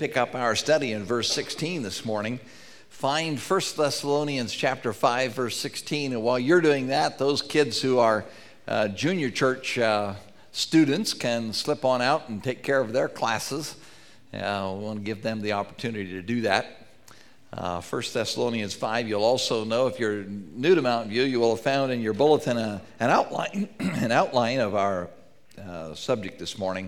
pick up our study in verse 16 this morning. Find 1 Thessalonians chapter 5, verse 16. And while you're doing that, those kids who are junior church students can slip on out and take care of their classes. We want to give them the opportunity to do that. 1 Thessalonians 5, you'll also know, if you're new to Mountain View, you will have found in your bulletin an outline of our subject this morning,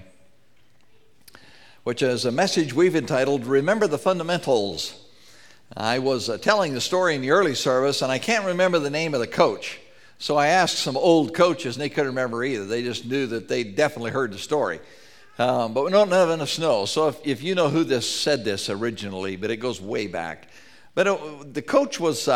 which is a message we've entitled, Remember the Fundamentals. I was telling the story in the early service, and I can't remember the name of the coach. So I asked some old coaches, and they couldn't remember either. They just knew that they definitely heard the story. But we don't have enough snow. So if you know who said this originally, but it goes way back. But the coach was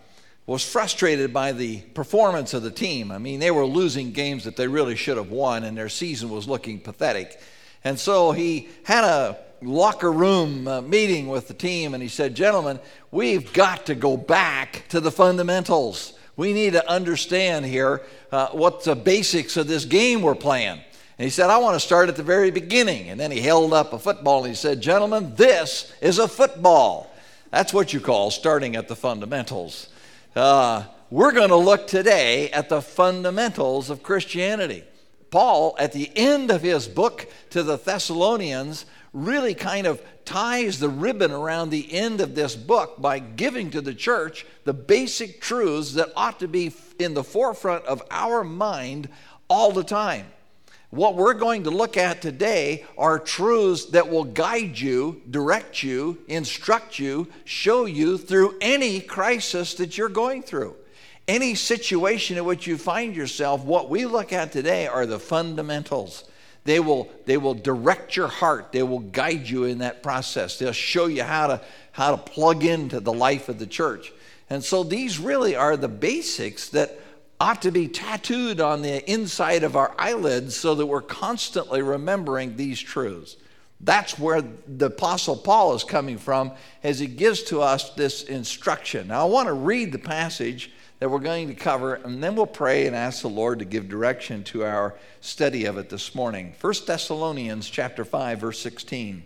frustrated by the performance of the team. I mean, they were losing games that they really should have won, and their season was looking pathetic. And so he had a locker room meeting with the team, and he said, gentlemen, we've got to go back to the fundamentals. We need to understand here what the basics of this game we're playing. And he said, I want to start at the very beginning. And then he held up a football, and he said, gentlemen, this is a football. That's what you call starting at the fundamentals. We're going to look today at the fundamentals of Christianity. Paul, at the end of his book to the Thessalonians, really kind of ties the ribbon around the end of this book by giving to the church the basic truths that ought to be in the forefront of our mind all the time. What we're going to look at today are truths that will guide you, direct you, instruct you, show you through any crisis that you're going through. Any situation in which you find yourself, what we look at today are the fundamentals. They will direct your heart. They will guide you in that process. They'll show you how to plug into the life of the church. And so these really are the basics that ought to be tattooed on the inside of our eyelids so that we're constantly remembering these truths. That's where the Apostle Paul is coming from as he gives to us this instruction. Now I want to read the passage that we're going to cover, and then we'll pray and ask the Lord to give direction to our study of it this morning. 1 Thessalonians chapter 5, verse 16.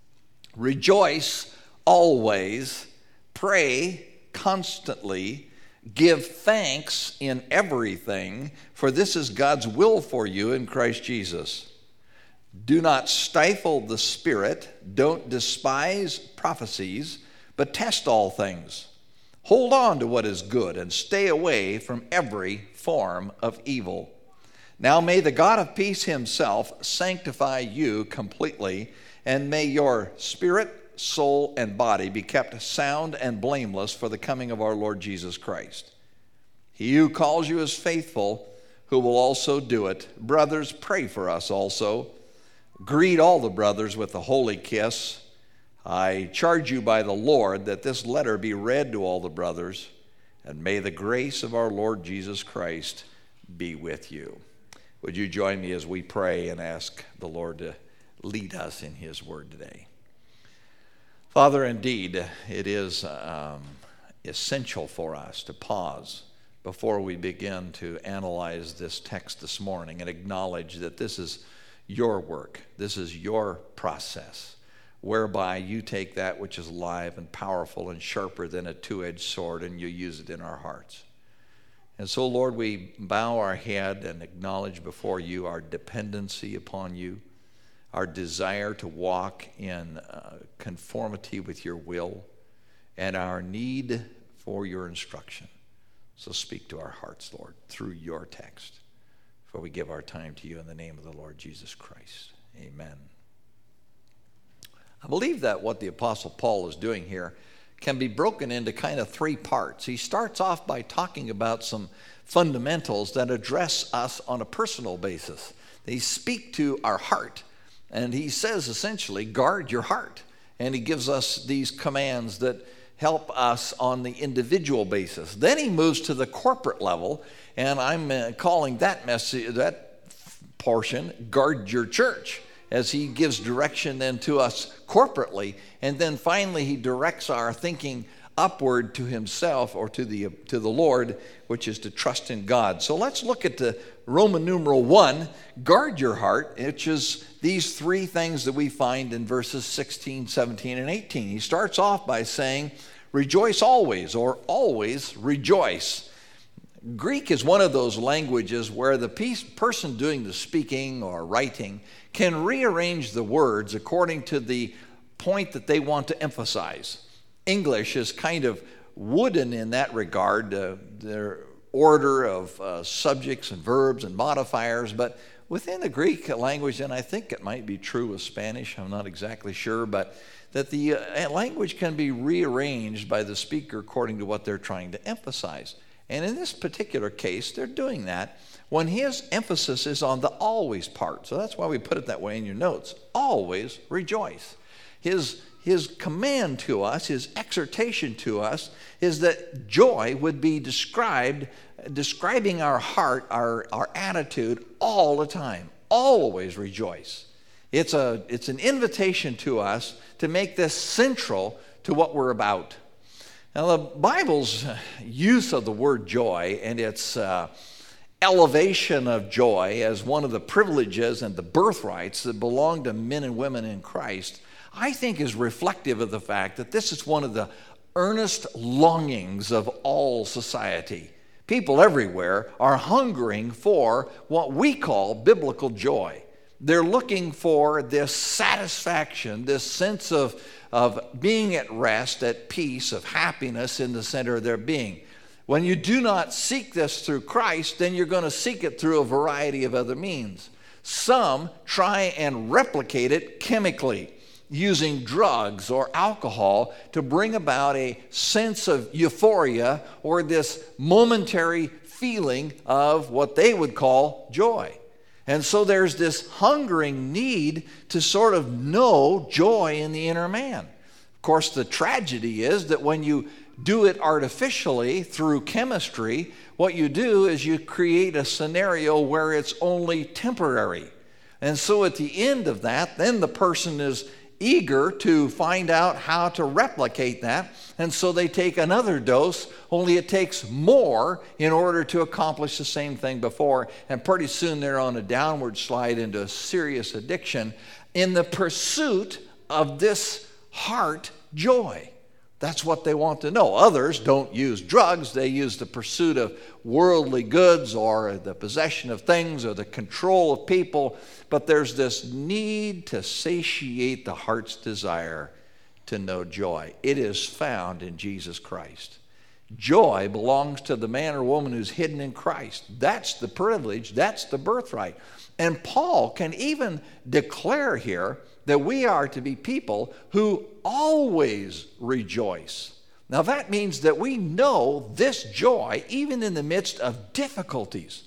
Rejoice always, pray constantly, give thanks in everything, for this is God's will for you in Christ Jesus. Do not stifle the Spirit, don't despise prophecies, but test all things. Hold on to what is good and stay away from every form of evil. Now may the God of peace himself sanctify you completely, and may your spirit, soul, and body be kept sound and blameless for the coming of our Lord Jesus Christ. He who calls you is faithful, who will also do it. Brothers, pray for us also. Greet all the brothers with a holy kiss. I charge you by the Lord that this letter be read to all the brothers, and may the grace of our Lord Jesus Christ be with you. Would you join me as we pray and ask the Lord to lead us in his word today? Father, indeed, it is essential for us to pause before we begin to analyze this text this morning and acknowledge that this is your work, this is your process, whereby you take that which is live and powerful and sharper than a two-edged sword and you use it in our hearts. And so, Lord, we bow our head and acknowledge before you our dependency upon you, our desire to walk in conformity with your will, and our need for your instruction. So speak to our hearts, Lord, through your text. For we give our time to you in the name of the Lord Jesus Christ. Amen. I believe that what the Apostle Paul is doing here can be broken into kind of three parts. He starts off by talking about some fundamentals that address us on a personal basis. They speak to our heart, and he says essentially, guard your heart. And he gives us these commands that help us on the individual basis. Then he moves to the corporate level, and I'm calling that portion, guard your church, as he gives direction then to us corporately. And then finally he directs our thinking upward to himself or to the Lord, which is to trust in God. So let's look at the Roman numeral 1, guard your heart, which is these three things that we find in verses 16, 17, and 18. He starts off by saying, rejoice always, or always rejoice. Greek is one of those languages where the person doing the speaking or writing can rearrange the words according to the point that they want to emphasize. English is kind of wooden in that regard, their order of subjects and verbs and modifiers, but within the Greek language, and I think it might be true with Spanish, I'm not exactly sure, but that the language can be rearranged by the speaker according to what they're trying to emphasize. And in this particular case, they're doing that when his emphasis is on the always part. So that's why we put it that way in your notes. Always rejoice. His command to us, his exhortation to us, is that joy would be describing our heart, our attitude all the time. Always rejoice. It's an invitation to us to make this central to what we're about. Now, the Bible's use of the word joy and its elevation of joy as one of the privileges and the birthrights that belong to men and women in Christ, I think is reflective of the fact that this is one of the earnest longings of all society. People everywhere are hungering for what we call biblical joy. They're looking for this satisfaction, this sense of being at rest, at peace, of happiness in the center of their being. When you do not seek this through Christ, then you're going to seek it through a variety of other means. Some try and replicate it chemically, using drugs or alcohol to bring about a sense of euphoria or this momentary feeling of what they would call joy. And so there's this hungering need to sort of know joy in the inner man. Of course, the tragedy is that when you do it artificially through chemistry, what you do is you create a scenario where it's only temporary. And so at the end of that, then the person is eager to find out how to replicate that, and so they take another dose, only it takes more in order to accomplish the same thing before, and pretty soon they're on a downward slide into a serious addiction in the pursuit of this heart joy. That's what they want to know. Others don't use drugs. They use the pursuit of worldly goods or the possession of things or the control of people. But there's this need to satiate the heart's desire to know joy. It is found in Jesus Christ. Joy belongs to the man or woman who's hidden in Christ. That's the privilege. That's the birthright. And Paul can even declare here that we are to be people who always rejoice. Now that means that we know this joy even in the midst of difficulties.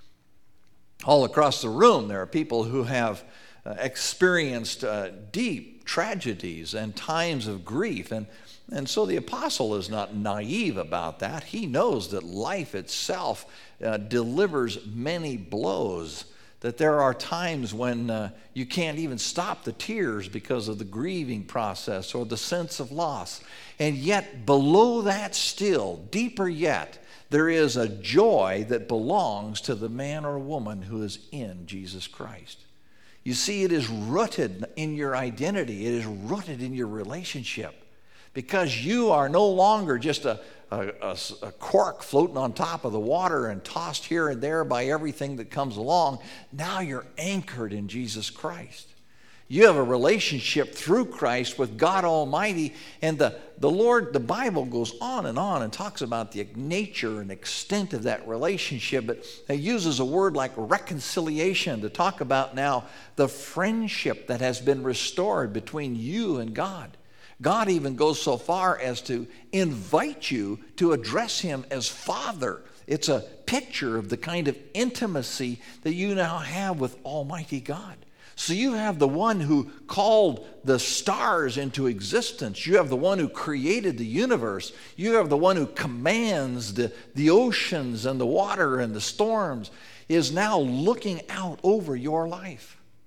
All across the room there are people who have experienced deep tragedies and times of grief, and so the apostle is not naive about that. He knows that life itself delivers many blows, that there are times when you can't even stop the tears because of the grieving process or the sense of loss. And yet below that still, deeper yet, there is a joy that belongs to the man or woman who is in Jesus Christ. You see, it is rooted in your identity. It is rooted in your relationship, because you are no longer just a cork floating on top of the water and tossed here and there by everything that comes along. Now you're anchored in Jesus Christ. You have a relationship through Christ with God Almighty, and the Lord, the Bible goes on and talks about the nature and extent of that relationship, but it uses a word like reconciliation to talk about now the friendship that has been restored between you and God. God even goes so far as to invite you to address him as Father. It's a picture of the kind of intimacy that you now have with Almighty God. So you have the one who called the stars into existence. You have the one who created the universe. You have the one who commands the oceans and the water and the storms, is now looking out over your life.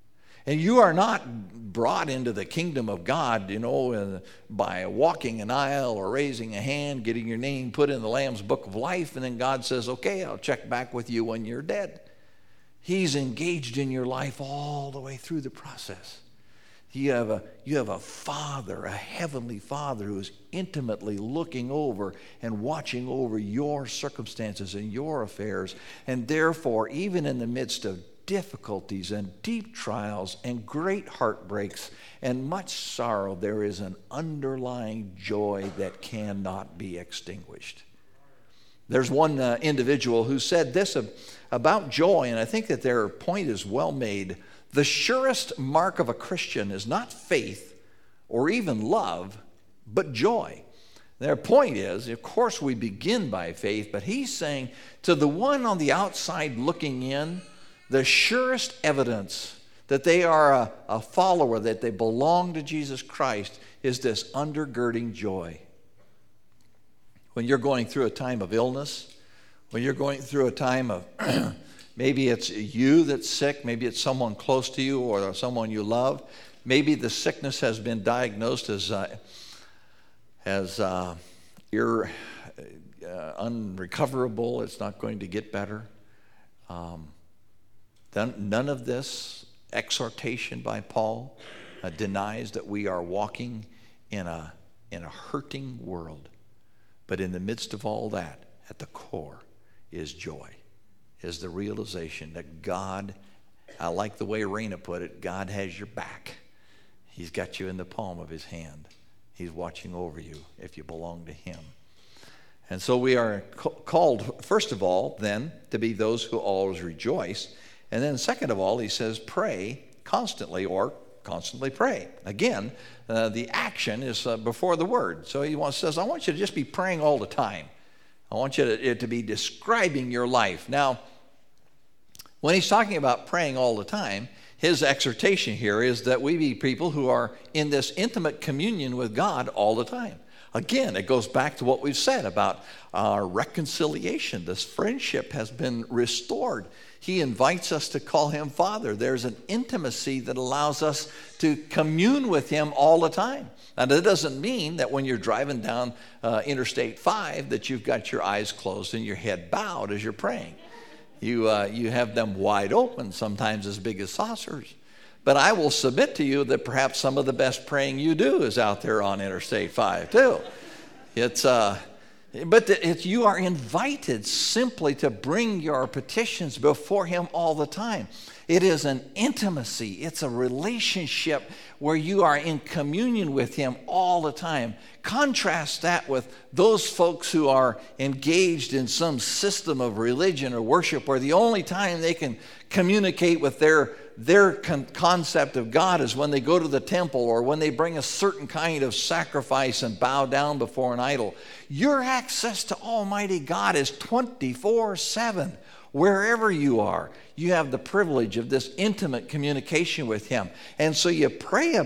And you are not brought into the kingdom of God, by walking an aisle or raising a hand, getting your name put in the Lamb's Book of Life, and then God says, okay, I'll check back with you when you're dead. He's engaged in your life all the way through the process. You have a Father, a heavenly Father, who is intimately looking over and watching over your circumstances and your affairs. And therefore, even in the midst of difficulties and deep trials and great heartbreaks and much sorrow, there is an underlying joy that cannot be extinguished. There's one individual who said this about joy, and I think that their point is well made. The surest mark of a Christian is not faith or even love, but joy. Their point is, of course, we begin by faith, but he's saying to the one on the outside looking in, the surest evidence that they are a follower, that they belong to Jesus Christ, is this undergirding joy. When you're going through a time of illness, when you're going through a time of maybe it's you that's sick, maybe it's someone close to you or someone you love, maybe the sickness has been diagnosed as unrecoverable, it's not going to get better. None of this exhortation by Paul denies that we are walking in a hurting world. But in the midst of all that, at the core is joy, is the realization that God, I like the way Raina put it, God has your back. He's got you in the palm of his hand. He's watching over you if you belong to him. And so we are called, first of all, then, to be those who always rejoice. And then second of all, he says, pray constantly, or constantly pray. Again, the action is before the word. So he says, I want you to just be praying all the time. I want you to be describing your life. Now, when he's talking about praying all the time, his exhortation here is that we be people who are in this intimate communion with God all the time. Again, it goes back to what we've said about our reconciliation. This friendship has been restored. He invites us to call him Father. There's an intimacy that allows us to commune with him all the time. Now, that doesn't mean that when you're driving down Interstate 5 that you've got your eyes closed and your head bowed as you're praying. You have them wide open, sometimes as big as saucers. But I will submit to you that perhaps some of the best praying you do is out there on Interstate 5 too. You are invited simply to bring your petitions before him all the time. It is an intimacy. It's a relationship where you are in communion with him all the time. Contrast that with those folks who are engaged in some system of religion or worship where the only time they can communicate with their concept of God is when they go to the temple or when they bring a certain kind of sacrifice and bow down before an idol. Your access to Almighty God is 24/7. Wherever you are, you have the privilege of this intimate communication with him. And so you pray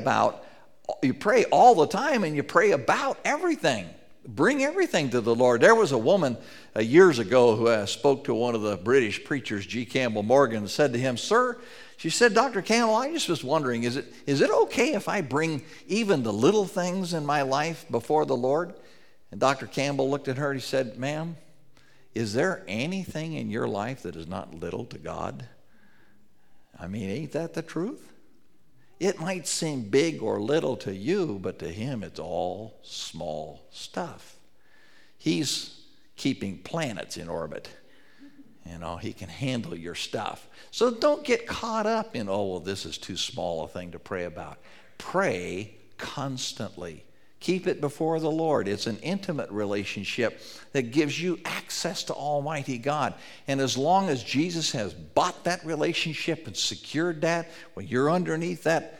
all the time, and you pray about everything. Bring everything to the Lord. There was a woman years ago who spoke to one of the British preachers, G. Campbell Morgan, and said to him, "Sir," she said, "Dr. Campbell, I just was wondering, is it okay if I bring even the little things in my life before the Lord?" And Dr. Campbell looked at her and he said, "Ma'am, is there anything in your life that is not little to God? I mean, ain't that the truth? It might seem big or little to you, but to him it's all small stuff. He's keeping planets in orbit. He can handle your stuff. So don't get caught up in, this is too small a thing to pray about. Pray constantly. Keep it before the Lord. It's an intimate relationship that gives you access to Almighty God. And as long as Jesus has bought that relationship and secured that, when you're underneath that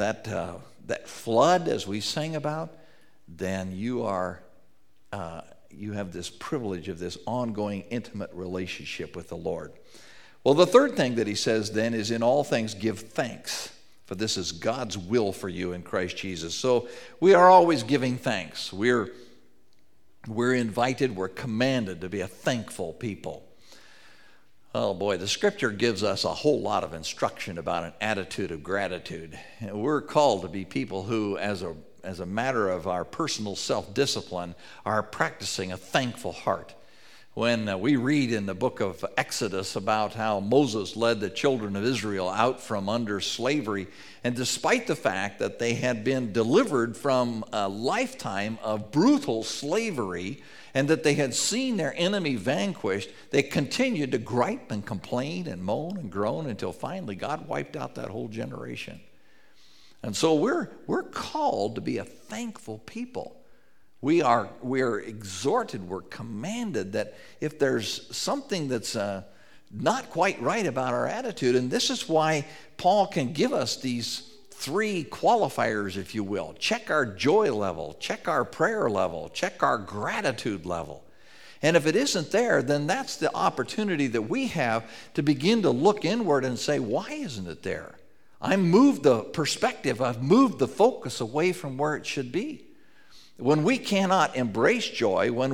flood, as we sang about, then you have this privilege of this ongoing intimate relationship with the Lord. Well, the third thing that he says then is, in all things give thanks, for this is God's will for you in Christ Jesus. So we are always giving thanks. We're invited, we're commanded to be a thankful people. Oh boy, the scripture gives us a whole lot of instruction about an attitude of gratitude. We're called to be people who, as a matter of our personal self-discipline, are practicing a thankful heart. When we read in the book of Exodus about how Moses led the children of Israel out from under slavery, and despite the fact that they had been delivered from a lifetime of brutal slavery and that they had seen their enemy vanquished, they continued to gripe and complain and moan and groan until finally God wiped out that whole generation. And so we're called to be a thankful people. We are exhorted, we're commanded that if there's something that's not quite right about our attitude, and this is why Paul can give us these 3 qualifiers, if you will. Check our joy level, check our prayer level, check our gratitude level. And if it isn't there, then that's the opportunity that we have to begin to look inward and say, why isn't it there? I moved the perspective, I've moved the focus away from where it should be. When we cannot embrace joy, when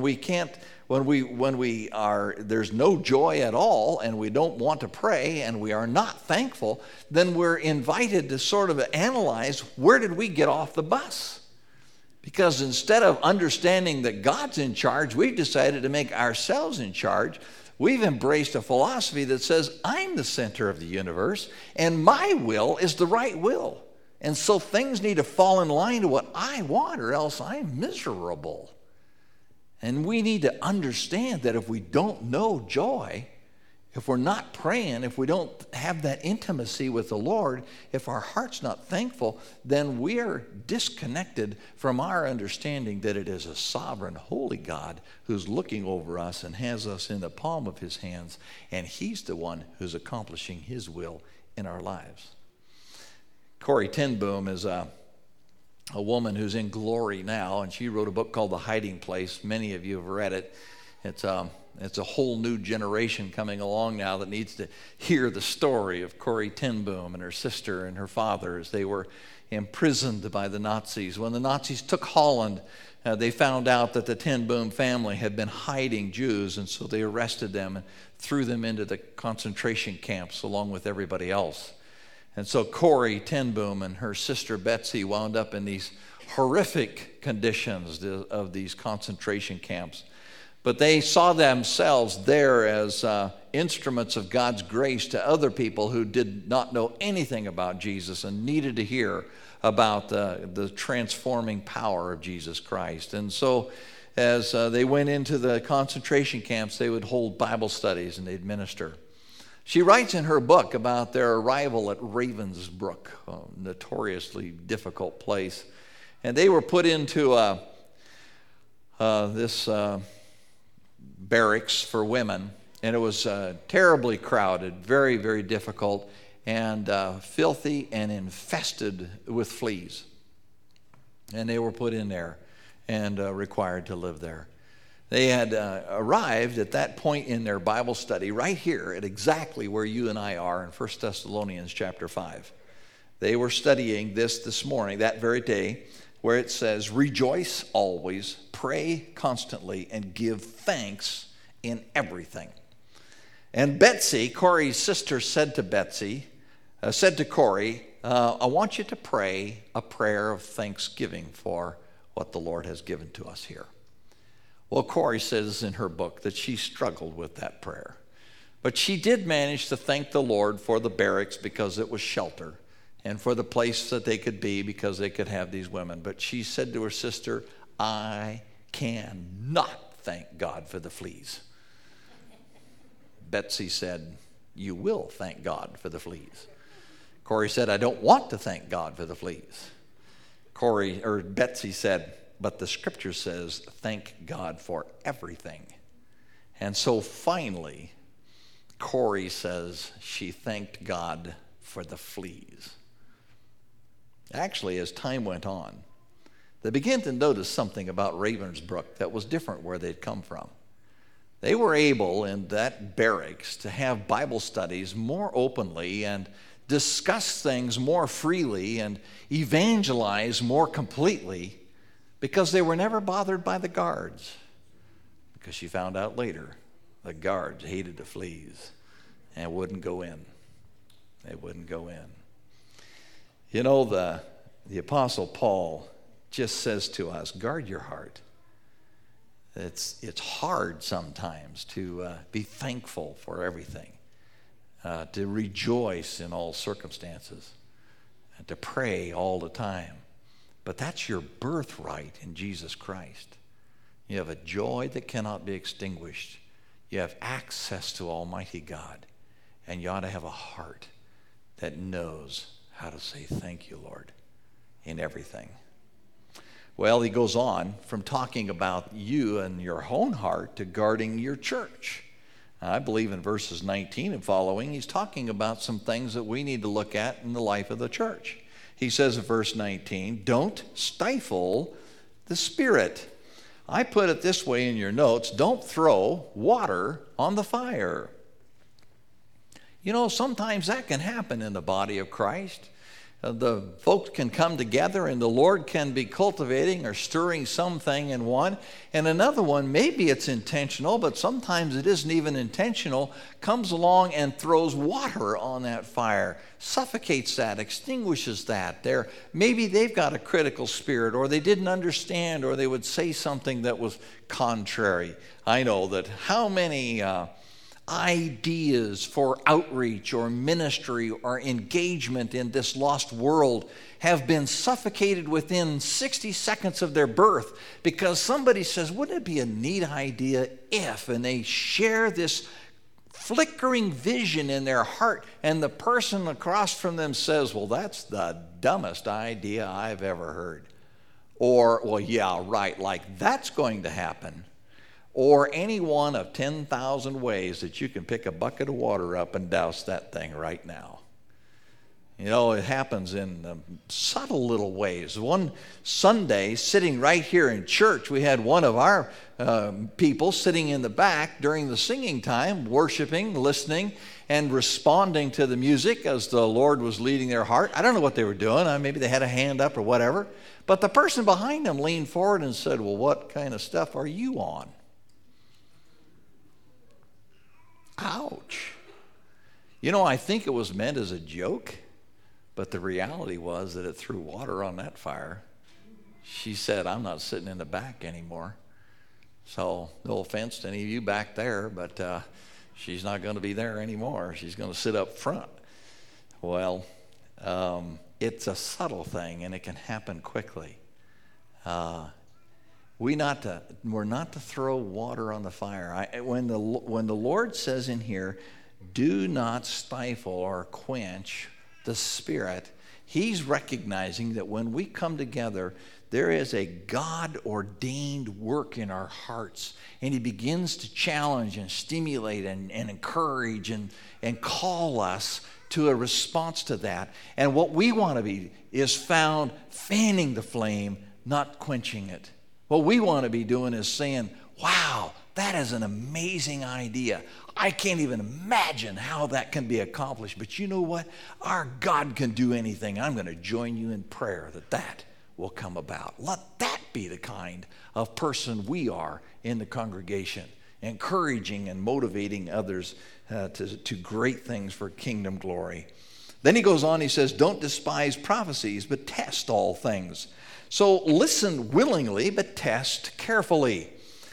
there's no joy at all, and we don't want to pray, and we are not thankful, then we're invited to sort of analyze, where did we get off the bus? Because instead of understanding that God's in charge, we've decided to make ourselves in charge. We've embraced a philosophy that says, I'm the center of the universe, and my will is the right will. And so things need to fall in line to what I want, or else I'm miserable. And we need to understand that if we don't know joy, if we're not praying, if we don't have that intimacy with the Lord, if our heart's not thankful, then we're disconnected from our understanding that it is a sovereign, holy God who's looking over us and has us in the palm of his hands, and he's the one who's accomplishing his will in our lives. Corrie ten Boom is a woman who's in glory now, and she wrote a book called The Hiding Place. Many of you have read it. It's a whole new generation coming along now that needs to hear the story of Corrie ten Boom and her sister and her father as they were imprisoned by the Nazis. When the Nazis took Holland, they found out that the ten Boom family had been hiding Jews, and so they arrested them and threw them into the concentration camps along with everybody else. And so Corrie ten Boom and her sister Betsy wound up in these horrific conditions of these concentration camps. But they saw themselves there as instruments of God's grace to other people who did not know anything about Jesus and needed to hear about the transforming power of Jesus Christ. And so as they went into the concentration camps, they would hold Bible studies and they'd minister. She writes in her book about their arrival at Ravensbrück, a notoriously difficult place. And they were put into this barracks for women, and it was terribly crowded, very, very difficult, and filthy and infested with fleas. And they were put in there and required to live there. They had arrived at that point in their Bible study right here at exactly where you and I are in 1 Thessalonians chapter 5. They were studying this morning, that very day, where it says, rejoice always, pray constantly, and give thanks in everything. And Betsy, Corrie's sister, said to Corrie, I want you to pray a prayer of thanksgiving for what the Lord has given to us here. Well, Corrie says in her book that she struggled with that prayer. But she did manage to thank the Lord for the barracks because it was shelter, and for the place that they could be because they could have these women. But she said to her sister, I cannot thank God for the fleas. Betsy said, you will thank God for the fleas. Corrie said, I don't want to thank God for the fleas. Betsy said, but the scripture says, thank God for everything. And so finally, Corrie says she thanked God for the fleas. Actually, as time went on, they began to notice something about Ravensbrück that was different where they'd come from. They were able in that barracks to have Bible studies more openly and discuss things more freely and evangelize more completely because they were never bothered by the guards. Because she found out later, the guards hated the fleas. and wouldn't go in. They wouldn't go in. You know, the Apostle Paul just says to us, guard your heart. It's hard sometimes to be thankful for everything, to rejoice in all circumstances, and to pray all the time. But that's your birthright in Jesus Christ. You have a joy that cannot be extinguished. You have access to Almighty God, and you ought to have a heart that knows how to say thank you, Lord, in everything. Well, he goes on from talking about you and your own heart to guarding your church. I believe in verses 19 and following, he's talking about some things that we need to look at in the life of the church. He says in verse 19, don't stifle the Spirit. I put it this way in your notes, don't throw water on the fire. You know, sometimes that can happen in the body of Christ. The folks can come together and the Lord can be cultivating or stirring something in one, and another one, maybe it's intentional, but sometimes it isn't even intentional, comes along and throws water on that fire, suffocates that, extinguishes that. Maybe they've got a critical spirit, or they didn't understand, or they would say something that was contrary. I know that how many ideas for outreach or ministry or engagement in this lost world have been suffocated within 60 seconds of their birth because somebody says, wouldn't it be a neat idea if, and they share this flickering vision in their heart, and the person across from them says, well, that's the dumbest idea I've ever heard. Or, well, yeah, right, like that's going to happen. Or any one of 10,000 ways that you can pick a bucket of water up and douse that thing right now. You know, it happens in subtle little ways. One Sunday, sitting right here in church, we had one of our people sitting in the back during the singing time, worshiping, listening, and responding to the music as the Lord was leading their heart. I don't know what they were doing. Maybe they had a hand up or whatever. But the person behind them leaned forward and said, well, what kind of stuff are you on? Ouch. You know, I think it was meant as a joke, but the reality was that it threw water on that fire. She said, I'm not sitting in the back anymore. So, no offense to any of you back there, but she's not going to be there anymore. She's going to sit up front. Well, it's a subtle thing, and it can happen quickly. We're not to throw water on the fire. When the Lord says in here, do not stifle or quench the Spirit, he's recognizing that when we come together, there is a God-ordained work in our hearts. And he begins to challenge and stimulate and encourage and call us to a response to that. And what we want to be is found fanning the flame, not quenching it. What we want to be doing is saying, wow, that is an amazing idea. I can't even imagine how that can be accomplished. But you know what? Our God can do anything. I'm going to join you in prayer that will come about. Let that be the kind of person we are in the congregation, encouraging and motivating others to great things for kingdom glory. Then he goes on, he says, don't despise prophecies, but test all things. So listen willingly, but test carefully.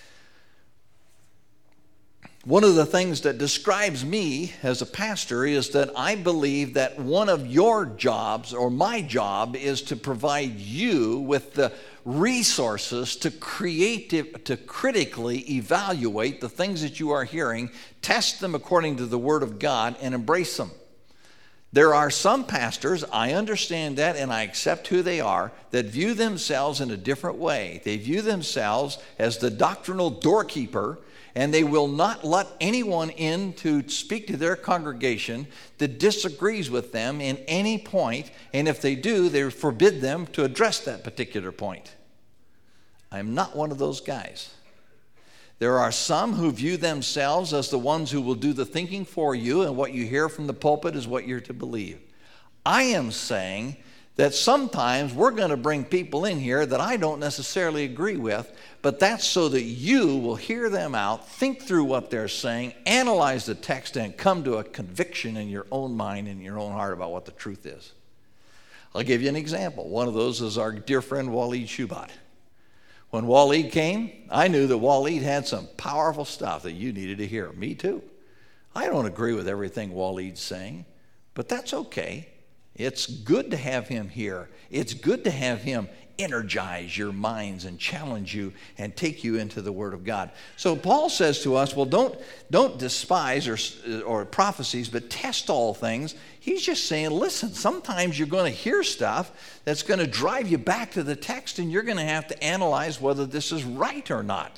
One of the things that describes me as a pastor is that I believe that one of your jobs, or my job, is to provide you with the resources to critically evaluate the things that you are hearing, test them according to the Word of God, and embrace them. There are some pastors, I understand that and I accept who they are, that view themselves in a different way. They view themselves as the doctrinal doorkeeper, and they will not let anyone in to speak to their congregation that disagrees with them in any point, and if they do, they forbid them to address that particular point. I'm not one of those guys. There are some who view themselves as the ones who will do the thinking for you, and what you hear from the pulpit is what you're to believe. I am saying that sometimes we're going to bring people in here that I don't necessarily agree with, but that's so that you will hear them out, think through what they're saying, analyze the text, and come to a conviction in your own mind and your own heart about what the truth is. I'll give you an example. One of those is our dear friend Waleed Shubat. When Waleed came, I knew that Waleed had some powerful stuff that you needed to hear. Me too. I don't agree with everything Waleed's saying, but that's okay. It's good to have him here. It's good to have him energize your minds and challenge you and take you into the Word of God. So Paul says to us, well, don't despise or prophecies, but test all things. He's just saying, listen, sometimes you're going to hear stuff that's going to drive you back to the text, and you're going to have to analyze whether this is right or not.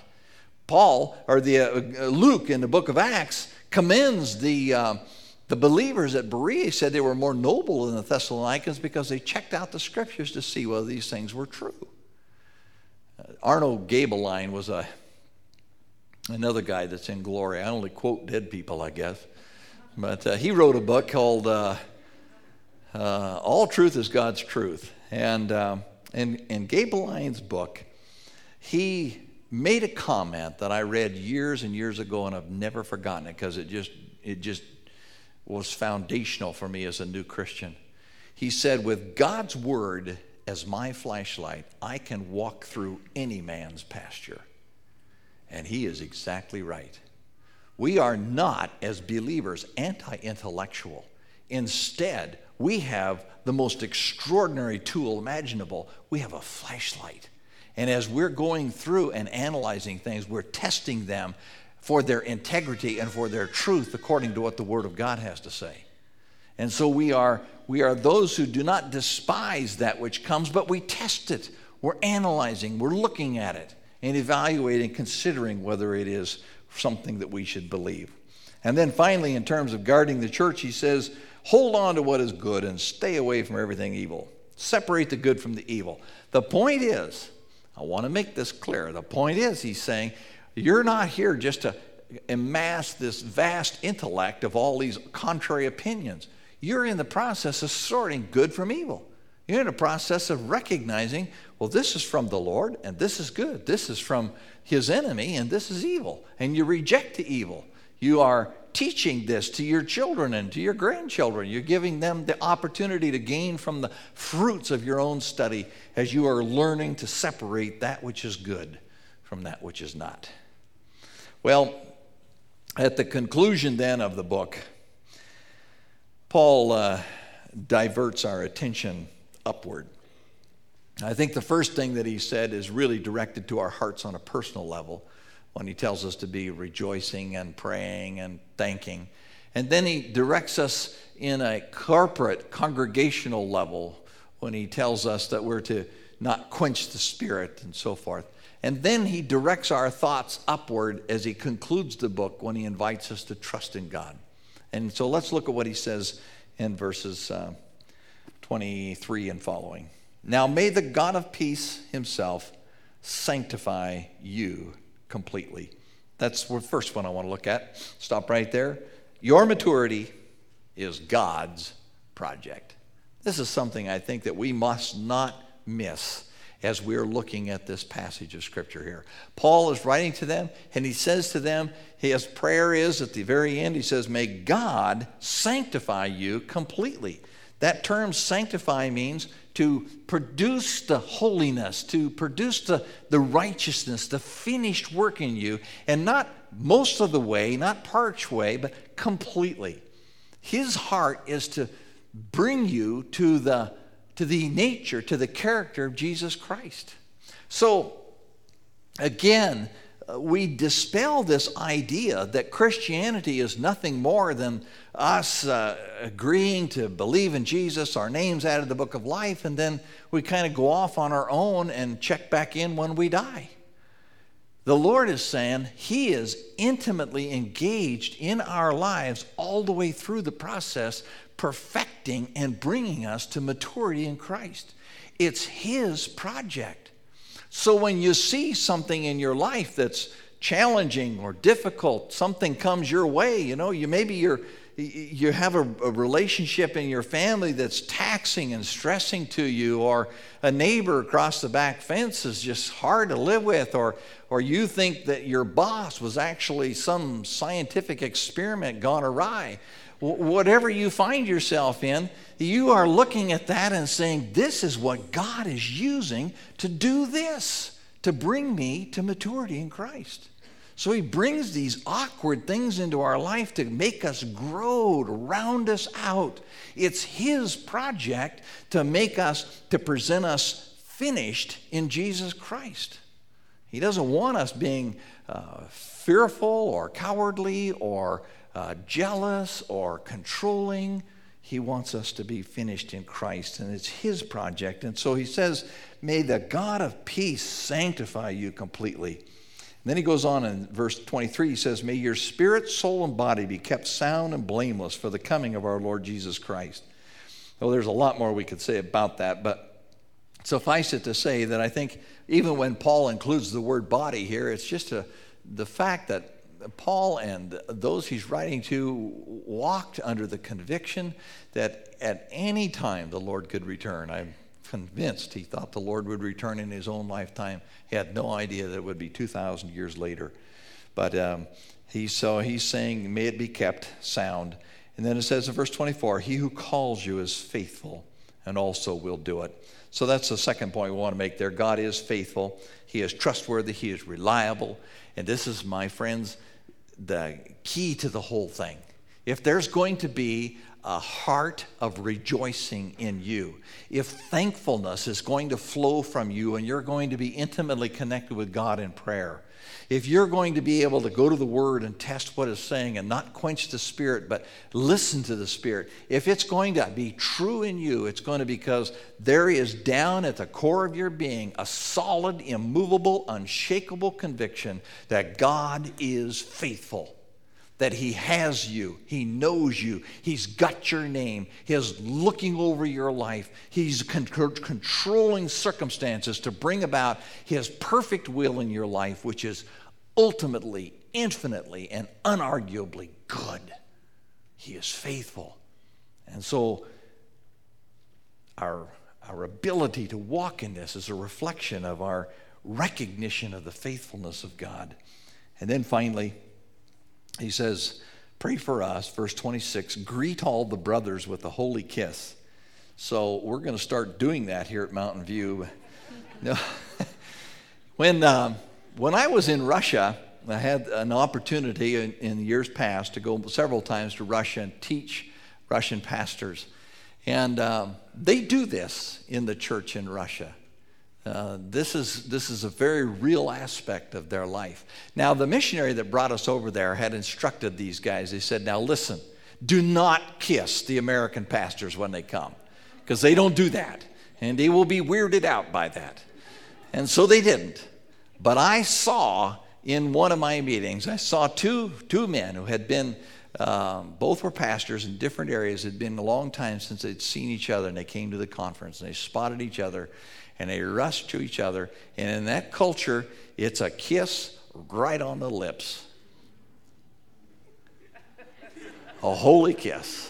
Luke in the book of Acts commends the believers at Berea. Said they were more noble than the Thessalonians because they checked out the scriptures to see whether these things were true. Arno Gaebelein was another guy that's in glory. I only quote dead people, I guess. But he wrote a book called All Truth is God's Truth. And in Gaebelein's book, he made a comment that I read years and years ago, and I've never forgotten it because it just was foundational for me as a new Christian. He said, with God's word as my flashlight, I can walk through any man's pasture. And he is exactly right. We are not, as believers, anti-intellectual. Instead, we have the most extraordinary tool imaginable. We have a flashlight. And as we're going through and analyzing things, we're testing them for their integrity and for their truth according to what the Word of God has to say. And so we are those who do not despise that which comes, but we test it. We're analyzing, we're looking at it, and evaluating, considering whether it is something that we should believe. And then finally, in terms of guarding the church, he says, hold on to what is good and stay away from everything evil. Separate the good from the evil. The point is, I want to make this clear. The point is, he's saying, you're not here just to amass this vast intellect of all these contrary opinions. You're in the process of sorting good from evil. You're in the process of recognizing, well, this is from the Lord, and this is good. This is from his enemy, and this is evil. And you reject the evil. You are teaching this to your children and to your grandchildren. You're giving them the opportunity to gain from the fruits of your own study as you are learning to separate that which is good from that which is not. Well, at the conclusion then of the book, Paul diverts our attention upward. I think the first thing that he said is really directed to our hearts on a personal level when he tells us to be rejoicing and praying and thanking. And then he directs us in a corporate, congregational level when he tells us that we're to not quench the spirit and so forth. And then he directs our thoughts upward as he concludes the book when he invites us to trust in God. And so let's look at what he says in verses 23 and following. Now may the God of peace himself sanctify you completely. That's the first one I want to look at. Stop right there. Your maturity is God's project. This is something I think that we must not miss as we're looking at this passage of Scripture here. Paul is writing to them, and he says to them, his prayer is at the very end, he says, may God sanctify you completely. That term sanctify means to produce the holiness, to produce the righteousness, the finished work in you, and not most of the way, not part way, but completely. His heart is to bring you to the nature, to the character of Jesus Christ. So, again, we dispel this idea that Christianity is nothing more than us agreeing to believe in Jesus, our names added to the book of life, and then we kind of go off on our own and check back in when we die. The Lord is saying he is intimately engaged in our lives all the way through the process, perfecting and bringing us to maturity in Christ. It's his project. So when you see something in your life that's challenging or difficult, something comes your way, maybe you have a relationship in your family that's taxing and stressing to you, or a neighbor across the back fence is just hard to live with, or you think that your boss was actually some scientific experiment gone awry. Whatever you find yourself in, you are looking at that and saying, this is what God is using to do this, to bring me to maturity in Christ. So he brings these awkward things into our life to make us grow, to round us out. It's his project to make us, to present us finished in Jesus Christ. He doesn't want us being fearful or cowardly or jealous or controlling. He wants us to be finished in Christ, and it's his project. And so he says, may the God of peace sanctify you completely. And then he goes on in verse 23, he says, may your spirit, soul, and body be kept sound and blameless for the coming of our Lord Jesus Christ. Well, there's a lot more we could say about that, but suffice it to say that I think even when Paul includes the word body here, it's just the fact that Paul and those he's writing to walked under the conviction that at any time the Lord could return. I'm convinced he thought the Lord would return in his own lifetime. He had no idea that it would be 2,000 years later. But he's saying, may it be kept sound. And then it says in verse 24, he who calls you is faithful and also will do it. So that's the second point we want to make there. God is faithful. He is trustworthy. He is reliable. And this is, my friends, the key to the whole thing. If there's going to be a heart of rejoicing in you, if thankfulness is going to flow from you and you're going to be intimately connected with God in prayer, if you're going to be able to go to the Word and test what it's saying and not quench the Spirit, but listen to the Spirit, if it's going to be true in you, it's going to be because there is down at the core of your being a solid, immovable, unshakable conviction that God is faithful, that he has you, he knows you, he's got your name, he is looking over your life, he's controlling circumstances to bring about his perfect will in your life, which is ultimately, infinitely, and unarguably good. He is faithful. And so our ability to walk in this is a reflection of our recognition of the faithfulness of God. And then finally, he says, pray for us, verse 26, greet all the brothers with a holy kiss. So we're going to start doing that here at Mountain View. When I was in Russia, I had an opportunity in years past to go several times to Russia and teach Russian pastors. And they do this in the church in Russia. This is a very real aspect of their life. Now, the missionary that brought us over there had instructed these guys. He said, now listen, do not kiss the American pastors when they come, because they don't do that, and they will be weirded out by that. And so they didn't. But I saw in one of my meetings, I saw two men who had been, both were pastors in different areas. It had been a long time since they'd seen each other, and they came to the conference, and they spotted each other, and they rushed to each other. And in that culture, it's a kiss right on the lips. A holy kiss.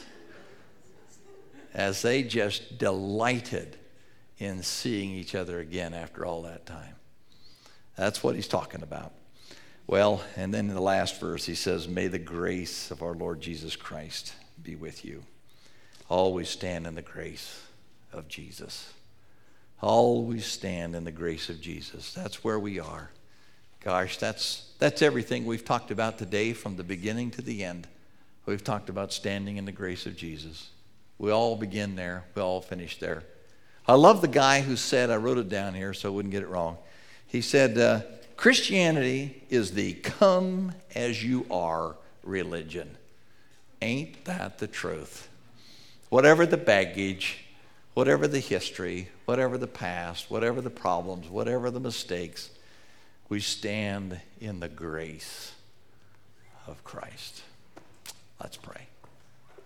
As they just delighted in seeing each other again after all that time. That's what he's talking about. Well, and then in the last verse, he says, may the grace of our Lord Jesus Christ be with you. Always stand in the grace of Jesus. Always stand in the grace of Jesus. That's where we are. Gosh, that's everything we've talked about today from the beginning to the end. We've talked about standing in the grace of Jesus. We all begin there. We all finish there. I love the guy who said, I wrote it down here so I wouldn't get it wrong. He said, Christianity is the come as you are religion. Ain't that the truth? Whatever the baggage, whatever the history, whatever the past, whatever the problems, whatever the mistakes, we stand in the grace of Christ. Let's pray.